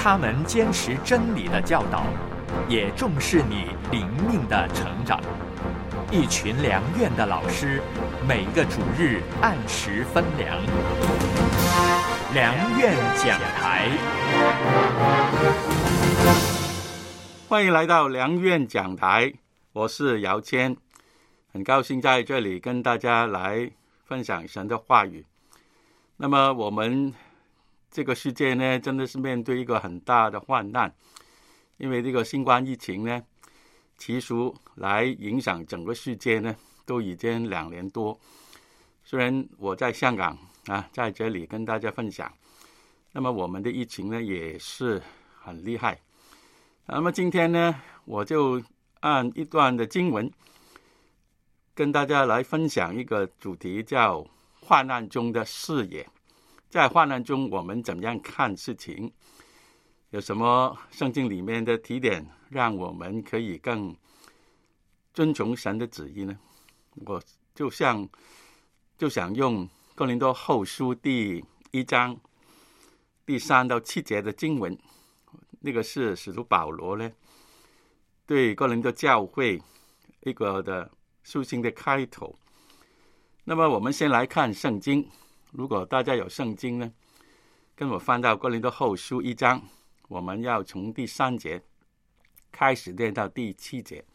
他们坚持真理的教导，也重视你灵命的成长。一群良院的老师，每个主日按时分粮。良院讲台， 欢迎来到良院讲台，我是姚谦，很高兴在这里跟大家来分享神的话语。那么我们这个世界呢，真的是面对一个很大的患难，因为这个新冠疫情呢，其实来影响整个世界呢，都已经2年多。虽然我在香港在这里跟大家分享，那么我们的疫情呢也是很厉害。那么今天呢，我就按一段的经文跟大家来分享一个主题，叫患难中的视野。在患难中我们怎么样看事情，有什么圣经里面的提点让我们可以更遵从神的旨意呢？我就想用哥林多后书第1章第3到7节的经文，那个是使徒保罗呢对哥林多教会一个的书信的开头。那么我们先来看圣经，如果大家有圣经呢，跟我翻到哥林多后书1章，我们要从第3节开始念到第7节。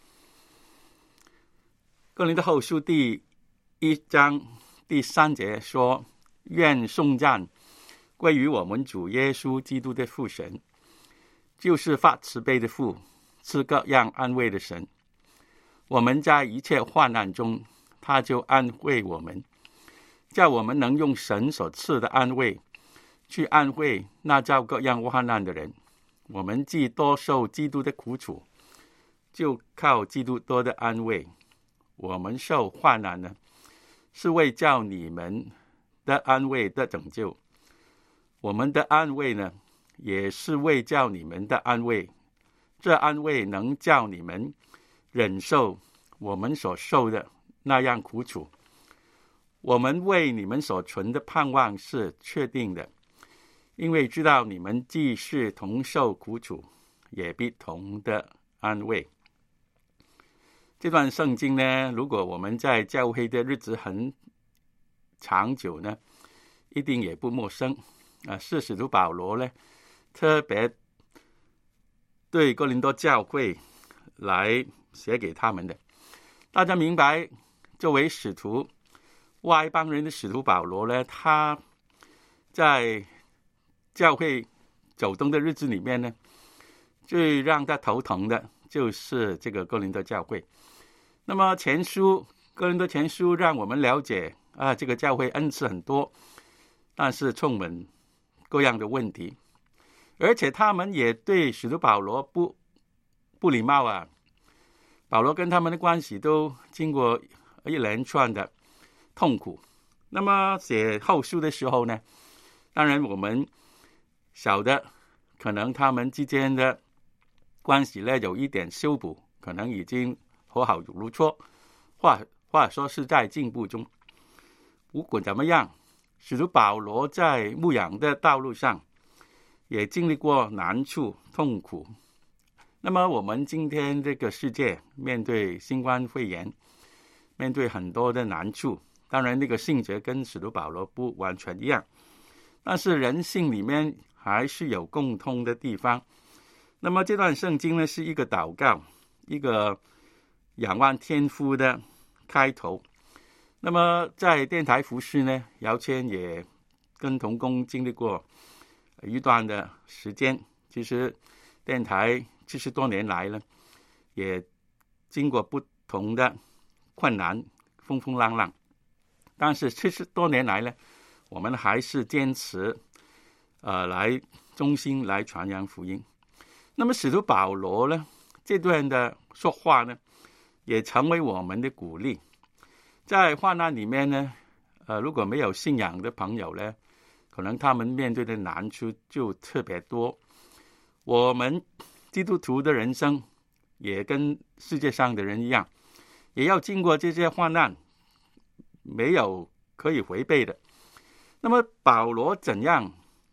哥林多后书第1章第3节说：愿颂赞归于我们主耶稣基督的父神，就是发慈悲的父，赐各样安慰的神。我们在一切患难中，他就安慰我们，叫我们能用神所赐的安慰去安慰那遭各样患难的人。我们既多受基督的苦楚，就靠基督多的安慰。我们受患难呢，是为叫你们的安慰的拯救。我们的安慰呢，也是为叫你们的安慰。这安慰能叫你们忍受我们所受的那样苦楚。我们为你们所存的盼望是确定的，因为知道你们既是同受苦楚，也必同的安慰。这段圣经呢，如果我们在教会的日子很长久呢，一定也不陌生。是使徒保罗呢特别对哥林多教会来写给他们的。大家明白，作为使徒外邦人的使徒保罗呢，他在教会走动的日子里面呢，最让他头疼的就是这个哥林多教会。那么哥林多前书让我们了解这个教会恩赐很多，但是充满各样的问题，而且他们也对使徒保罗不礼貌保罗跟他们的关系都经过一连串的痛苦。那么写后书的时候呢，当然我们晓得可能他们之间的关系呢有一点修补，可能已经和好如初，或者说是在进步中。不管怎么样，使徒保罗在牧养的道路上也经历过难处痛苦。那么我们今天这个世界面对新冠肺炎，面对很多的难处，当然那个性质跟使徒保罗不完全一样，但是人性里面还是有共通的地方。那么这段圣经呢，是一个祷告，一个仰望天父的开头。那么在电台服事呢，姚谦也跟同工经历过一段的时间。其实电台70多年来呢，也经过不同的困难，风风浪浪，但是70多年来呢，我们还是坚持来忠心来传扬福音。那么使徒保罗呢，这段的说话呢，也成为我们的鼓励。在患难里面呢，如果没有信仰的朋友呢，可能他们面对的难处就特别多。我们基督徒的人生也跟世界上的人一样，也要经过这些患难，没有可以回避的。那么保罗怎样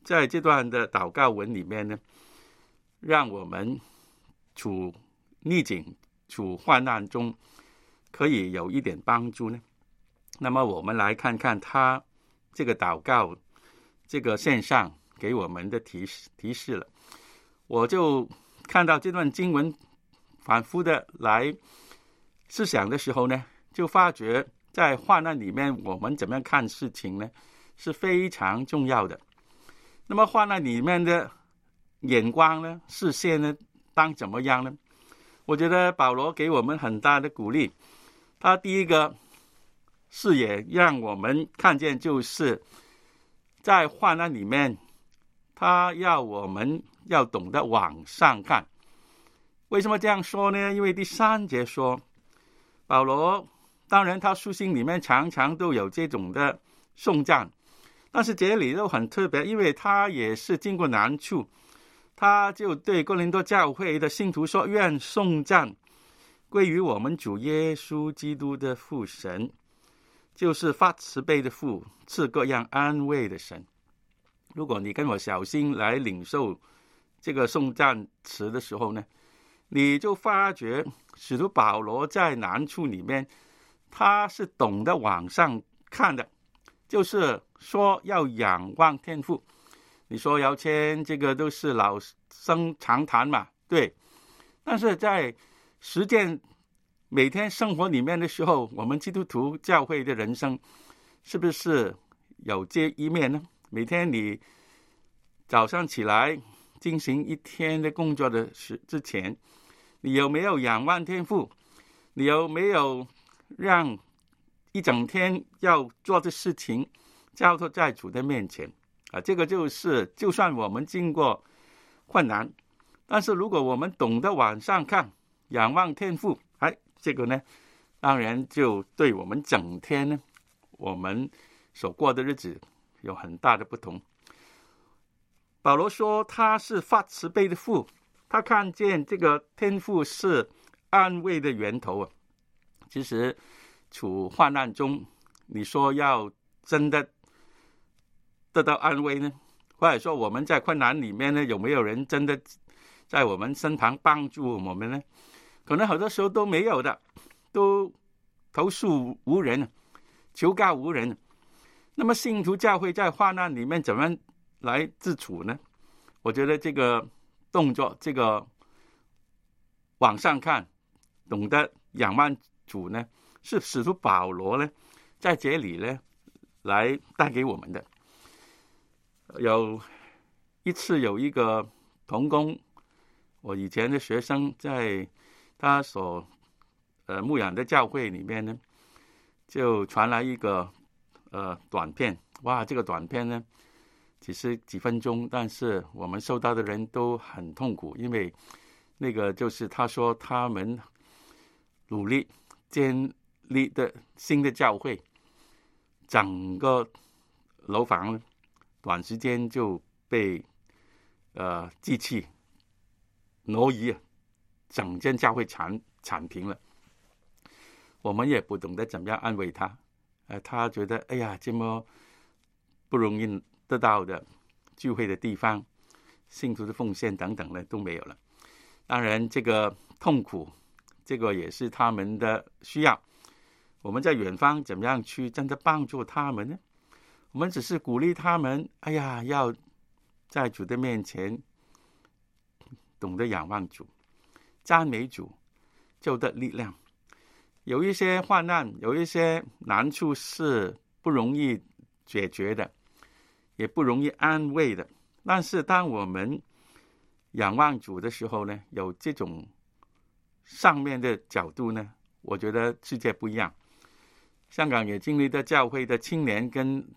在这段的祷告文里面呢，让我们处逆境、处患难中可以有一点帮助呢？那么我们来看看他这个祷告这个线上给我们的提示了。我就看到这段经文反复的来思想的时候呢，就发觉在患难里面我们怎么样看事情呢，是非常重要的。那么患难里面的眼光呢，视线呢，当怎么样呢？我觉得保罗给我们很大的鼓励。他第一个视野让我们看见，就是在患难里面，他要我们要懂得往上看。为什么这样说呢？因为第3节说，保罗当然他书信里面常常都有这种的颂赞，但是这里都很特别，因为他也是经过难处，他就对哥林多教会的信徒说，愿颂赞归于我们主耶稣基督的父神，就是发慈悲的父，赐各样安慰的神。如果你跟我小心来领受这个颂赞词的时候呢，你就发觉使徒保罗在难处里面，他是懂得往上看的，就是说要仰望天父。你说姚谦这个都是老生常谈嘛，对，但是在实践每天生活里面的时候，我们基督徒教会的人生是不是有这一面呢？每天你早上起来进行一天的工作的之前，你有没有仰望天父？你有没有让一整天要做的事情交托在主的面前啊？这个就是就算我们经过困难，但是如果我们懂得往上看，仰望天父，这个呢当然就对我们整天呢我们所过的日子有很大的不同。保罗说他是发慈悲的父，他看见这个天父是安慰的源头啊。其实处患难中，你说要真的得到安慰呢，或者说我们在困难里面呢，有没有人真的在我们身旁帮助我们呢？可能很多时候都没有的，都投诉无人，求告无人。那么信徒教会在患难里面怎么来自处呢？我觉得这个动作，这个往上看，懂得仰望主呢，是使徒保罗呢在这里呢来带给我们的。有一次有一个同工，我以前的学生，在他所牧养的教会里面呢，就传来一个短片。哇，这个短片呢只是几分钟，但是我们收到的人都很痛苦，因为那个就是他说他们努力建立的新的教会，整个楼房短时间就被机器挪移，整间教会铲平了。我们也不懂得怎么样安慰他，他觉得哎呀，这么不容易得到的聚会的地方，信徒的奉献等等的都没有了。当然这个痛苦，这个也是他们的需要。我们在远方怎么样去真的帮助他们呢？我们只是鼓励他们，哎呀，要在主的面前懂得仰望主，赞美主，就得力量。有一些患难，有一些难处是不容易解决的，也不容易安慰的。但是当我们仰望主的时候呢，有这种上面的角度呢，我觉得世界不一样。香港也经历的教会的青年跟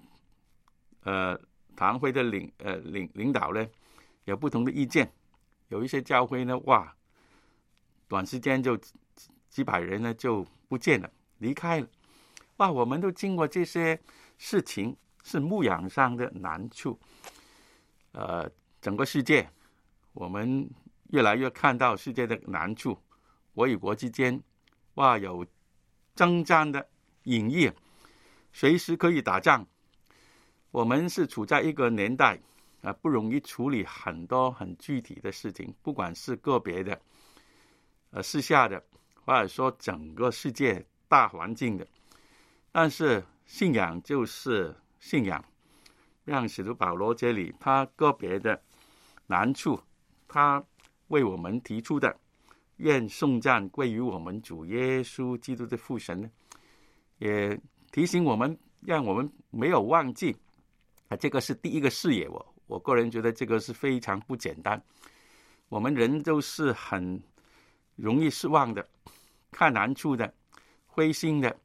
堂会的领导呢有不同的意见。有一些教会呢，哇，短时间就几百人呢就不见了，离开了。哇，我们都经过这些事情，是牧养上的难处。整个世界，我们越来越看到世界的难处。国与国之间，哇，有征战的隐喻，随时可以打仗。我们是处在一个年代， 不容易处理很多很具体的事情，不管是个别的私下的，或者说整个世界大环境的。但是信仰就是信仰，让使徒保罗这里他个别的难处，他为我们提出的，愿颂赞归于我们主耶稣基督的父神呢，也提醒我们，让我们没有忘记这个是第一个视野。我个人觉得这个是非常不简单。我们人都是很容易失望的，看难处的，灰心的，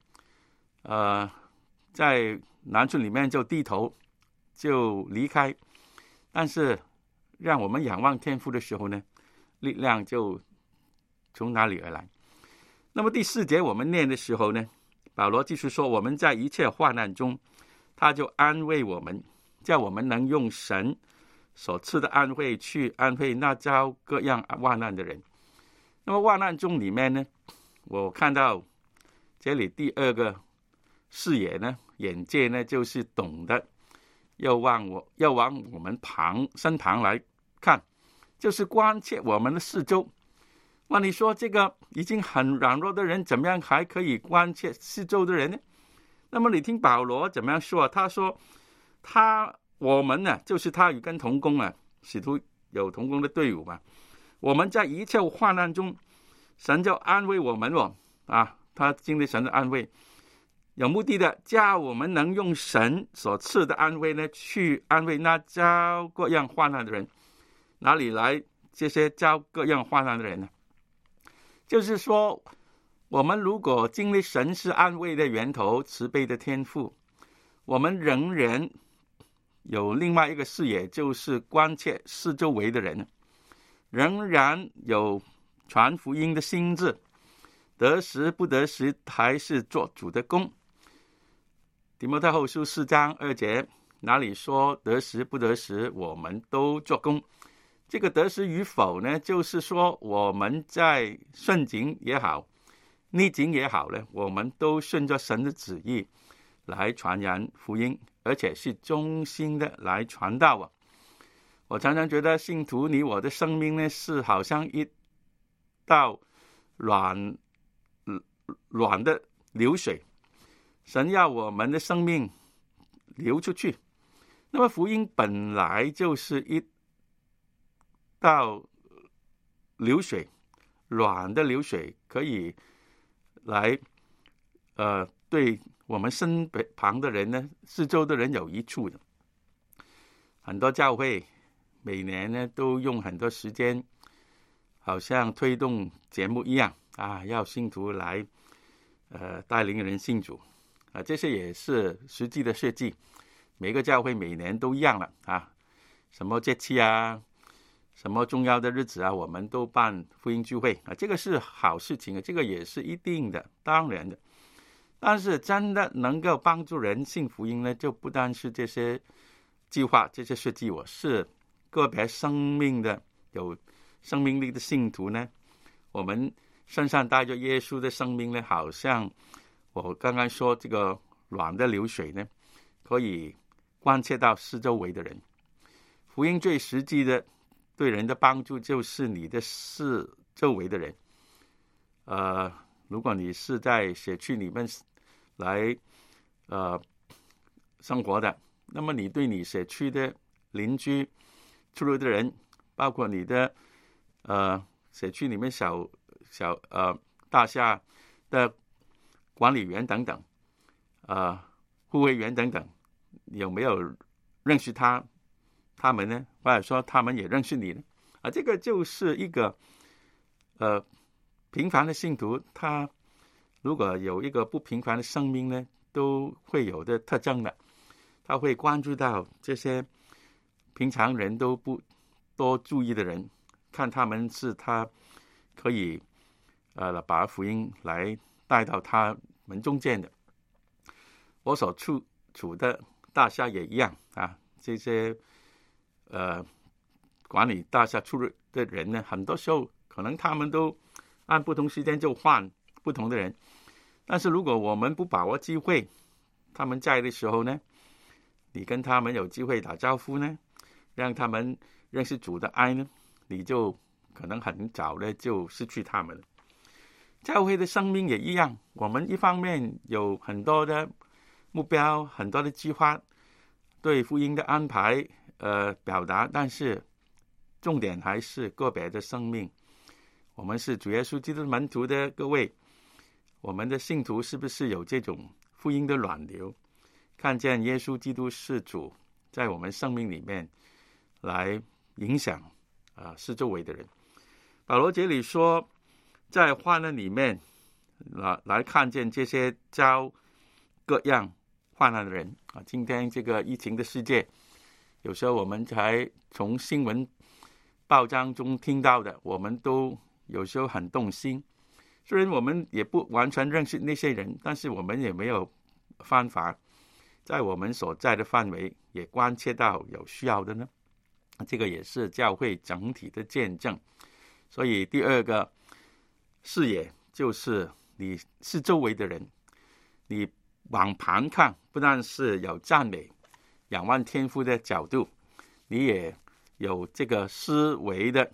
在难处里面就低头就离开。但是让我们仰望天父的时候呢，力量就从哪里而来？那么第4节我们念的时候呢，保罗继续说，我们在一切患难中，他就安慰我们，叫我们能用神所赐的安慰去安慰那遭各样患难的人。那么患难中里面呢，我看到这里第2个视野呢，眼界呢，就是懂得要往我们身旁来看，就是关切我们的四周。那你说这个已经很软弱的人，怎么样还可以关切四周的人呢？那么你听保罗怎么样说？他说我们呢，就是他与跟同工啊，使徒有同工的队伍嘛。我们在一切患难中，神就安慰我们他经历神的安慰，有目的的叫我们能用神所赐的安慰呢，去安慰那遭各样患难的人。哪里来这些遭各样患难的人呢？就是说，我们如果经历神是安慰的源头，慈悲的天父，我们仍然有另外一个视野，就是关切四周围的人，仍然有传福音的心志，得时不得时还是做主的工。提摩太后书4章2节哪里说得时不得时我们都做工？这个得时与否呢，就是说我们在顺境也好，逆境也好呢，我们都顺着神的旨意来传扬福音，而且是忠心的来传道。我常常觉得信徒你我的生命呢，是好像一道软的流水，神要我们的生命流出去。那么福音本来就是一道流水，软的流水，可以来对我们身旁的人呢，四周的人有益处的。很多教会每年呢都用很多时间，好像推动节目一样要信徒来带领人信主这些也是实际的设计。每个教会每年都一样了什么节气什么重要的日子我们都办福音聚会这个是好事情这个也是一定的，当然的。但是真的能够帮助人信福音呢，就不单是这些计划，这些设计，我是个别生命的有生命力的信徒呢，我们身上带着耶稣的生命呢，好像我刚刚说这个软的流水呢，可以关切到四周围的人。福音最实际的对人的帮助就是你的四周围的人。如果你是在社区里面来生活的，那么你对你社区的邻居、出入的人，包括你的社区里面小大厦的管理员等等，护卫员等等，有没有认识他们呢？或者说他们也认识你呢？这个就是一个平凡的信徒，他如果有一个不平凡的生命呢，都会有的特征的。他会关注到这些平常人都不多注意的人，看他们是他可以把福音来带到他们中间的。我所处的大厦也一样这些管理大厦出入的人呢，很多时候可能他们都按不同时间就换不同的人，但是如果我们不把握机会，他们在的时候呢，你跟他们有机会打招呼呢， 让他们认识主的爱呢，你就可能很早呢就失去他们了。教会的生命也一样，我们一方面有很多的目标，很多的计划，对福音的安排表达，但是重点还是个别的生命。我们是主耶稣基督门徒的各位，我们的信徒是不是有这种福音的暖流，看见耶稣基督是主，在我们生命里面来影响四周围的人。保罗这里说，在患难里面来看见这些遭各样患难的人今天这个疫情的世界，有时候我们才从新闻报章中听到的，我们都有时候很动心。虽然我们也不完全认识那些人，但是我们也没有办法在我们所在的范围也关切到有需要的呢。这个也是教会整体的见证。所以第二个视野就是你是周围的人，你往旁看，不但是有赞美仰望天父的角度，你也有这个思维的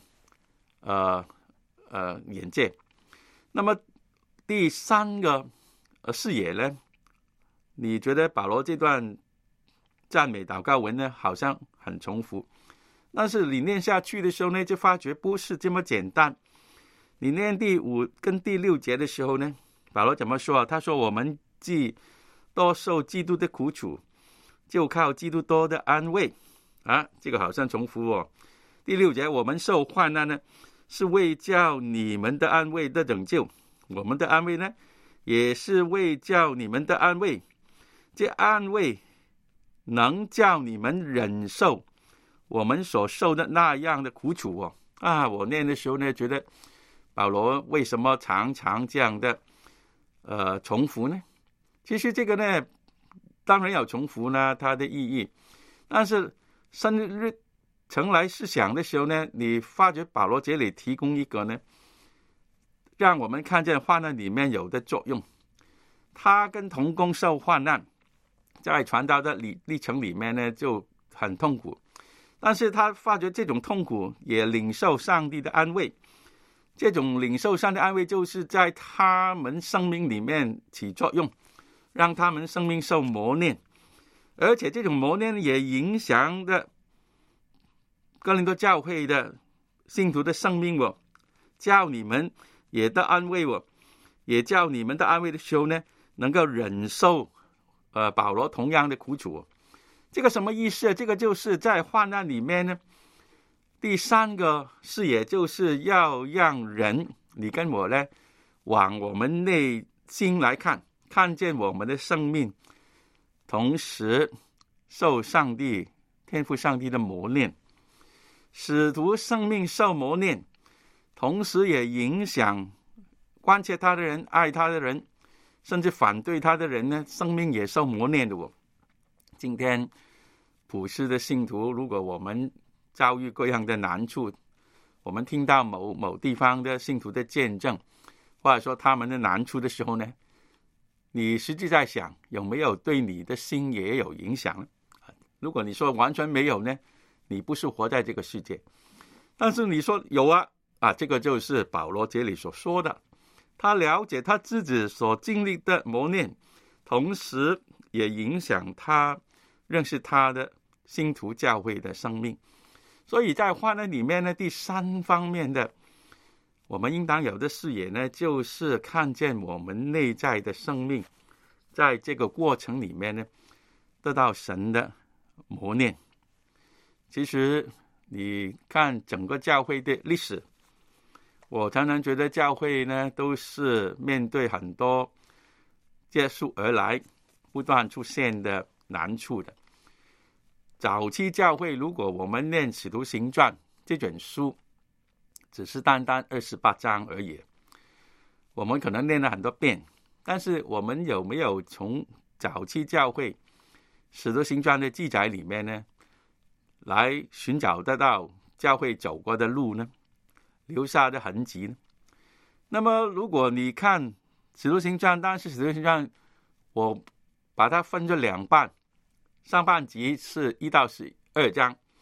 眼界。那么第三个视野呢，你觉得保罗这段赞美祷告文呢好像很重复，但是你念下去的时候呢，就发觉不是这么简单。你念第5跟第6节的时候呢，保罗怎么说？他说我们既多受基督的苦楚，就靠基督多的安慰这个好像重复哦。第6节，我们受患难呢，是为叫你们的安慰的拯救，我们的安慰呢，也是为叫你们的安慰，这安慰能叫你们忍受我们所受的那样的苦楚哦。我念的时候呢，觉得保罗为什么常常这样的重复呢？其实这个呢，当然有重复呢它的意义，但是深入层来思想的时候呢，你发觉保罗这里提供一个呢，让我们看见患难里面有的作用。他跟同工受患难，在传道的历程里面呢就很痛苦，但是他发觉这种痛苦也领受上帝的安慰。这种领受上帝的安慰就是在他们生命里面起作用，让他们生命受磨练，而且这种磨练也影响的哥林多教会的信徒的生命叫你们也得安慰也叫你们的安慰的时候呢，能够忍受保罗同样的苦楚这个什么意思？这个就是在患难里面呢，第三个视野就是要让人，你跟我呢，往我们内心来看，看见我们的生命同时受上帝天父上帝的磨练。使徒生命受磨练，同时也影响关切他的人、爱他的人，甚至反对他的人呢，生命也受磨练的今天普世的信徒，如果我们遭遇各样的难处，我们听到某地方的信徒的见证，或者说他们的难处的时候呢，你实际在想有没有对你的心也有影响呢？如果你说完全没有呢，你不是活在这个世界。但是你说有这个就是保罗这里所说的，他了解他自己所经历的磨练，同时也影响他认识他的信徒教会的生命。所以在患难里面呢，第三方面的我们应当有的视野呢，就是看见我们内在的生命在这个过程里面呢，得到神的磨练。其实你看整个教会的历史，我常常觉得教会呢都是面对很多接踵而来不断出现的难处的。早期教会，如果我们念《使徒行传》这卷书，只是单单28章而已，我们可能念了很多遍，但是我们有没有从早期教会《使徒行传》的记载里面呢，来寻找得到教会走过的路呢，留下的痕迹呢？那么如果你看《使徒行传》，当然是《使徒行传》，我把它分作2半，上半集是1到12章，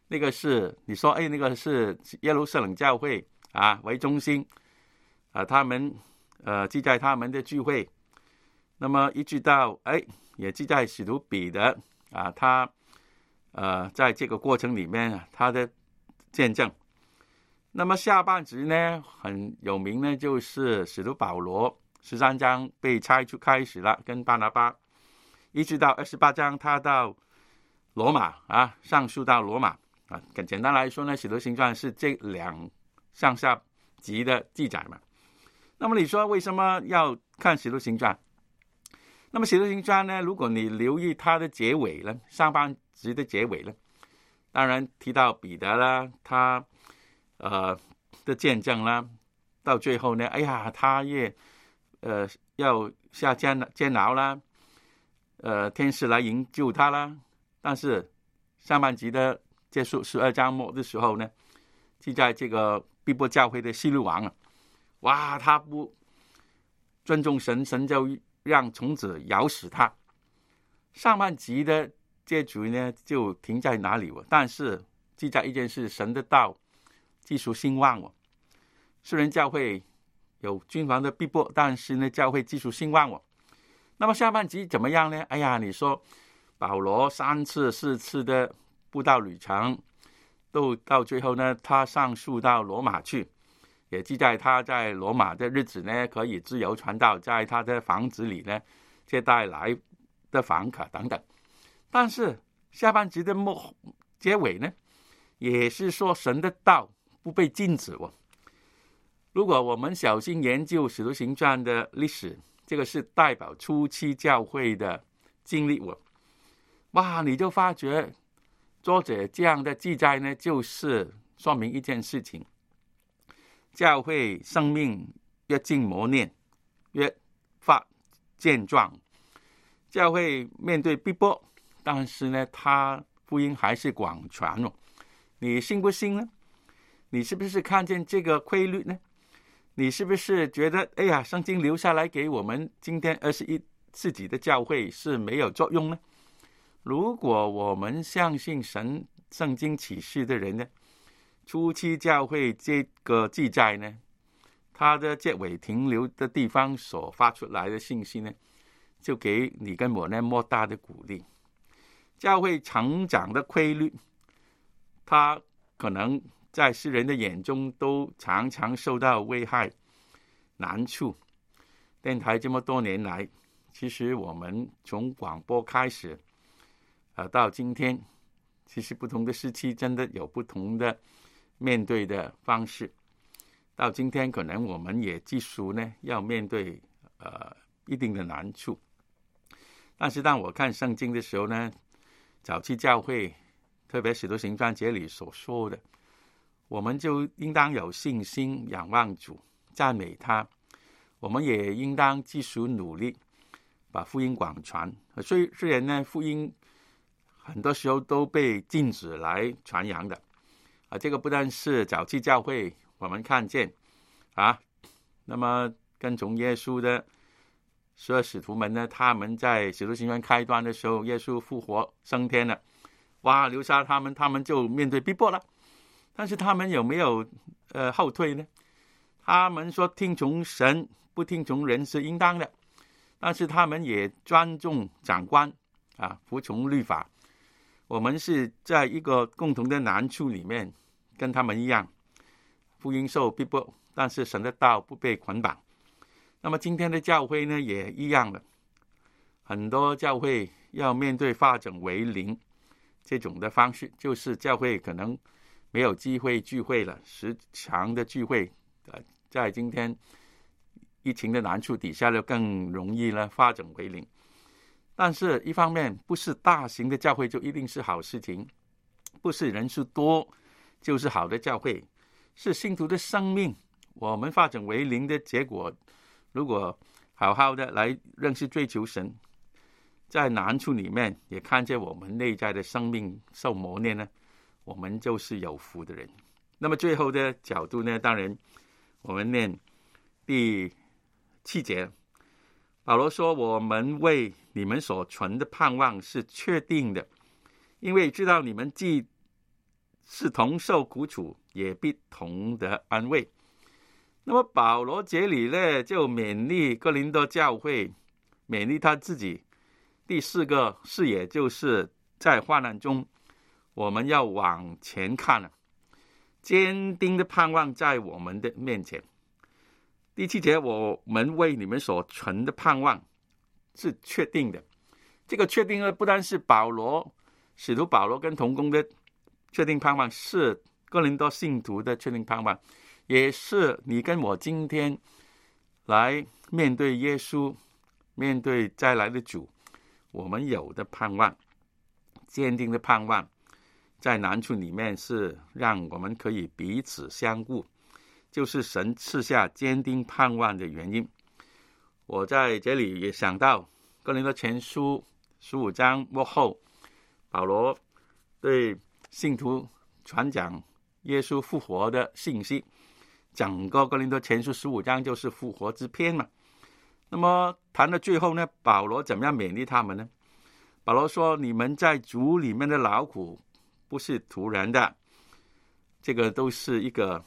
那个是你说，那个是耶路撒冷教会啊为中心啊，他们记载他们的聚会，那么一直到也记载使徒彼得啊，他在这个过程里面他的见证。那么下半集呢很有名呢，就是使徒保罗13章被差出开始了，跟巴拿巴，一直到28章他到罗马啊，上诉到罗马啊。简单来说呢，使徒行传是这两上下集的记载嘛。那么你说为什么要看使徒行传？那么使徒行传呢，如果你留意它的结尾呢，上半集的结尾呢，当然提到彼得啦，他的见证啦，到最后呢，他也要下监牢啦，天使来营救他啦。但是上半集的结束12章末的时候呢，记在这个逼迫教会的希律王啊，他不尊重神，神就让虫子咬死他。上半集的结局呢就停在哪里？但是记载一件事，神的道继续兴旺。虽然教会有君王的逼迫，但是呢教会继续兴旺。那么下半集怎么样呢？你说保罗3次4次的布道旅程，都到最后呢，他上诉到罗马去，也记载他在罗马的日子呢，可以自由传道，在他的房子里呢接待来的访客等等。但是下半集的结尾呢，也是说神的道不被禁止。如果我们小心研究使徒行传的历史，这个是代表初期教会的经历。你就发觉作者这样的记载呢，就是说明一件事情：教会生命越经磨练，越发健壮。教会面对逼迫，但是呢，他福音还是广传。你信不信呢？你是不是看见这个规律呢？你是不是觉得圣经留下来给我们今天21世纪的教会是没有作用呢？如果我们相信神圣经启示的人呢，初期教会这个记载呢，它的结尾停留的地方所发出来的信息呢，就给你跟我呢莫大的鼓励。教会成长的规律，它可能在世人的眼中都常常受到危害难处。电台这么多年来，其实我们从广播开始到今天，其实不同的时期真的有不同的面对的方式。到今天可能我们也继续呢要面对一定的难处。但是当我看圣经的时候呢，早期教会特别使徒行传这里所说的，我们就应当有信心仰望主，赞美他。我们也应当继续努力把福音广传。虽然呢福音很多时候都被禁止来传扬的这个不但是早期教会我们看见那么跟从耶稣的12使徒们呢，他们在使徒行传开端的时候，耶稣复活升天了，留下他们就面对逼迫了。但是他们有没有后退呢？他们说听从神不听从人是应当的，但是他们也尊重长官服从律法。我们是在一个共同的难处里面跟他们一样，福音受逼迫，但是神的道不被捆绑。那么今天的教会呢也一样了，很多教会要面对化整为零这种的方式，就是教会可能没有机会聚会了，时常的聚会在今天疫情的难处底下就更容易了化整为零。但是一方面不是大型的教会就一定是好事情，不是人数多就是好的教会，是信徒的生命我们化整为零的结果。如果好好的来认识追求神，在难处里面也看见我们内在的生命受磨练呢，我们就是有福的人。那么最后的角度呢，当然我们念第7节，保罗说，我们为你们所存的盼望是确定的，因为知道你们既是同受苦楚，也必同得安慰。那么保罗这里呢，就勉励哥林多教会，勉励他自己。第4个视野就是在患难中，我们要往前看了，坚定的盼望在我们的面前。第7节，我们为你们所存的盼望是确定的。这个确定呢，不单是使徒保罗跟同工的确定盼望，是哥林多信徒的确定盼望，也是你跟我今天来面对耶稣，面对再来的主，我们有的盼望，坚定的盼望，在难处里面是让我们可以彼此相顾，就是神赐下坚定盼望的原因。我在这里也想到哥林多前书15章末后，保罗对信徒传讲耶稣复活的信息，整个哥林多前书15章就是复活之篇嘛。那么谈到最后呢，保罗怎么样勉励他们呢？保罗说，你们在主里面的劳苦不是徒然的，这个都是一个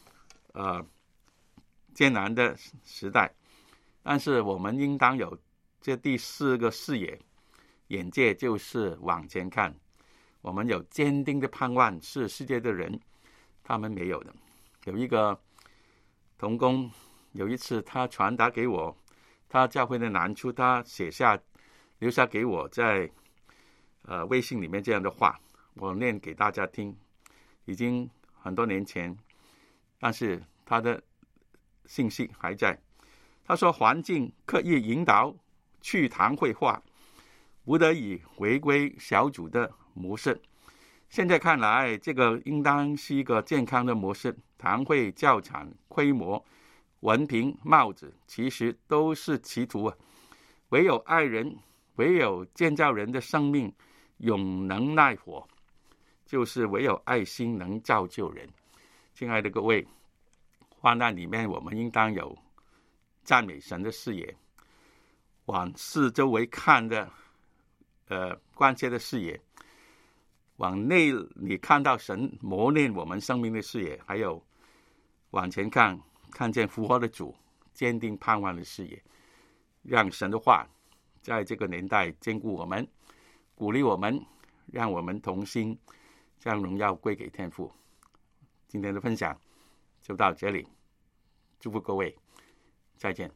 艰难的时代，但是我们应当有这第4个视野，眼界就是往前看。我们有坚定的盼望，是世界的人他们没有的。有一个同工，有一次他传达给我他教会的难处，他留下给我在微信里面这样的话，我念给大家听。已经很多年前，但是他的信息还在。他说，环境刻意引导去堂会化，不得已回归小组的模式。现在看来，这个应当是一个健康的模式。堂会、教场、规模、文凭、帽子，其实都是歧途啊！唯有爱人，唯有建造人的生命永能耐火，就是唯有爱心能造就人。亲爱的各位，患难里面我们应当有赞美神的视野，往四周围看的关切的视野，往内你看到神磨练我们生命的视野，还有往前看，看见复活的主，坚定盼望的视野，让神的话在这个年代坚固我们，鼓励我们，让我们同心将荣耀归给天父。今天的分享就到这里，祝福各位，再见。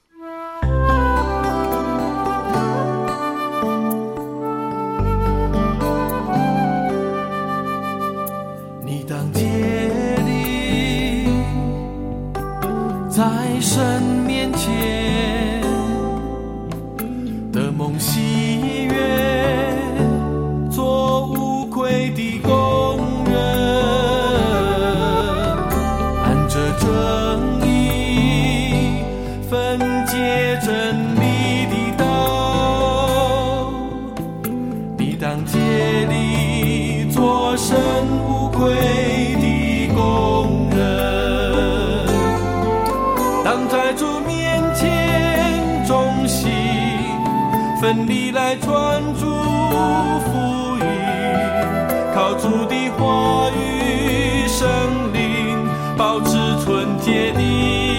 你当竭力在神面前的梦喜悦，做无愧的工人，按着正义分解真理的道。你当竭力做神无愧的工人，当在主面前忠心奋力来传主福音，靠主的话语圣灵保持纯洁的